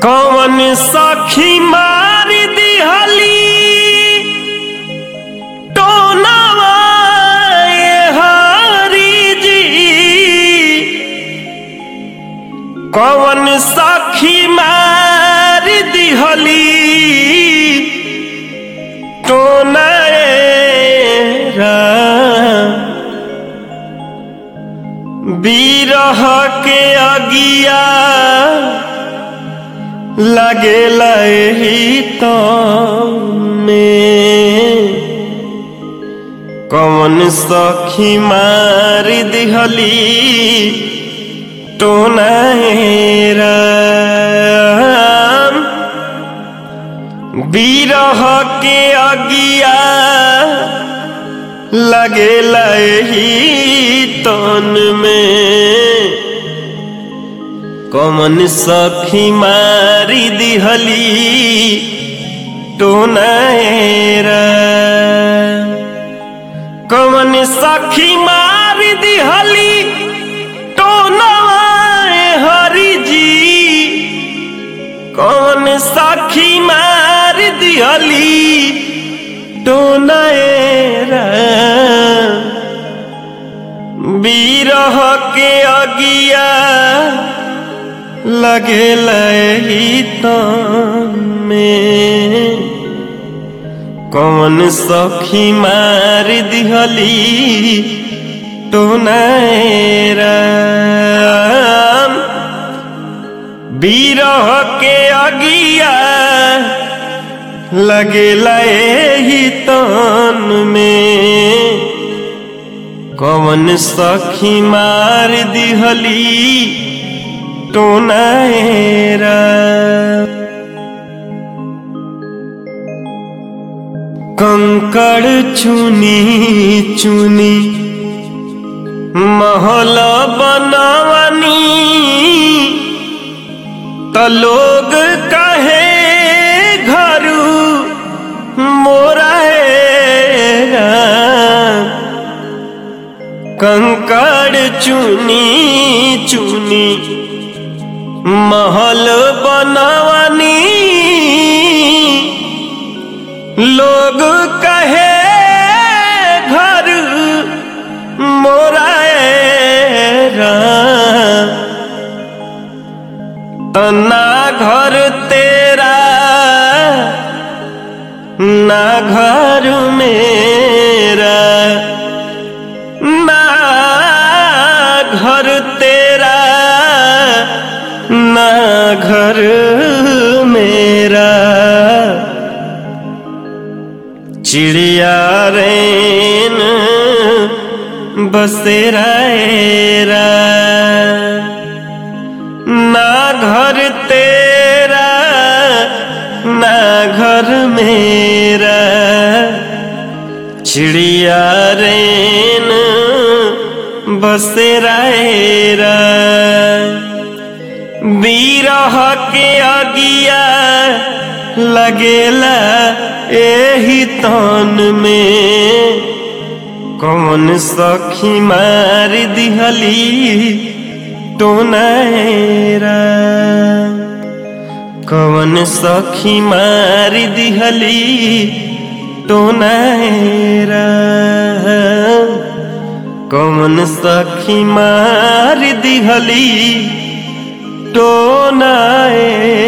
कौन सखी मार दिहली टोनवा हरी जी। कौन सखी मार दिहली टोनरा बिरह के अगिया लगेला ही तो में। कौन सखी मार दिहली टोनरा बिरह के अगिया लगेला ही तन में। कौन सखी मारी दिहली टोनरा। कौन सखी मारी दिहली टोनवा हरी जी। कौन सखी मार दिहली टोनरा बिरह के अगिया लगेला ही तन में। कौन सखी मार दिहली टोनरा बिरह के अगिया लगेला ही तन में। कौन सखी मार दिहली टोनरा। कंकड़ चुनी चुनी महल बनवनी त लोग कहे घरू मोरा। कंकड़ चुनी चुनी महल बनवनी लोग कहे घर मोरा। ना घर तेरा ना घर मेरा। ना घर तेरा ना घर मेरा। चिड़िया रैन बसेरा एरा। ना घर तेरा ना घर मेरा। चिड़िया रैन बसेरा एरा बिरह के अगिया लगेला एही तन में। कौन सखी मार दिहली टोनरा। कौन सखी मार दिहली टोनरा। कौन सखी मार दिहली टोनरा।